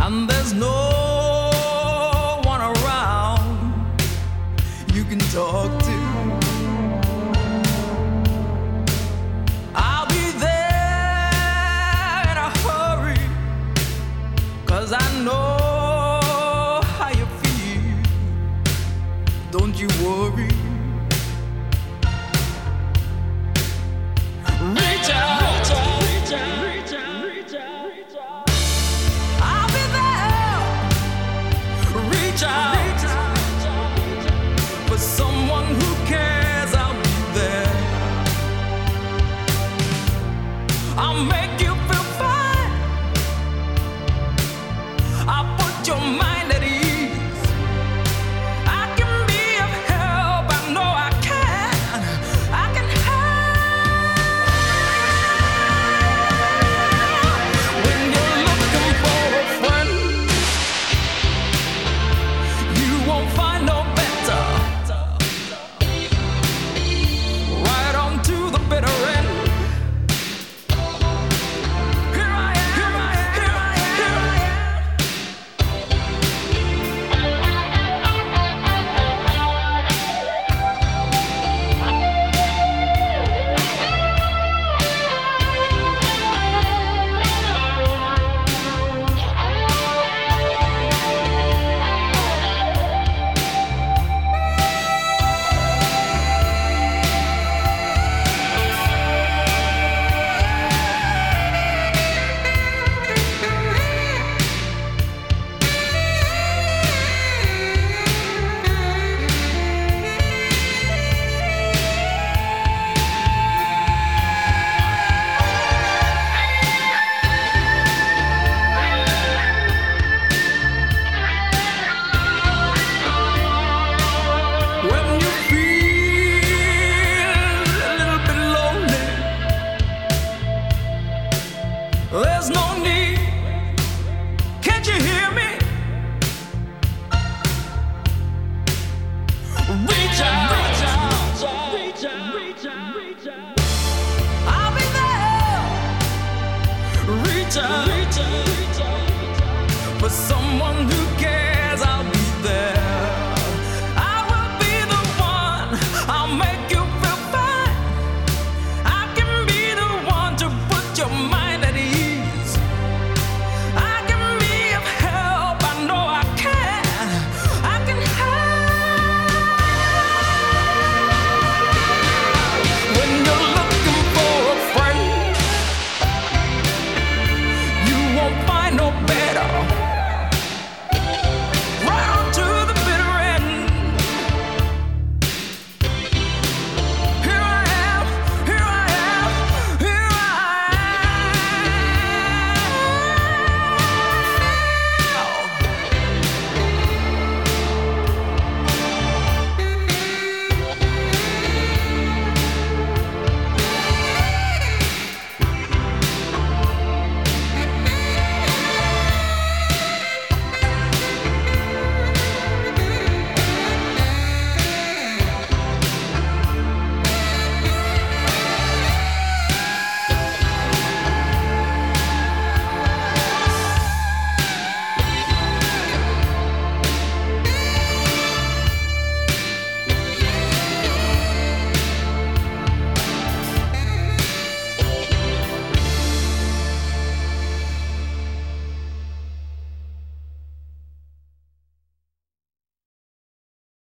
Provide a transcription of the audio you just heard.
and there's no one around you can talk to. I'll be there in a hurry, 'cause I know how you feel. Don't you worry. Reach out, reach out, reach out, reach out, reach out, reach out. I'll be there. Reach out, reach out, for someone who cares. I'll be there. I'll make you feel fine. I'll put your mind at ease. I can be of help. I know I can. I can help. When you're looking for a friend, you won't find no better. Right on to the bitter end. Here I am, here I am, here I am, here I am. When you feel a little bit lonely, there's no need. Can't you hear me? Reach out, reach out, reach out, reach out, reach out. I'll be there. Reach out, reach out, reach out, for someone who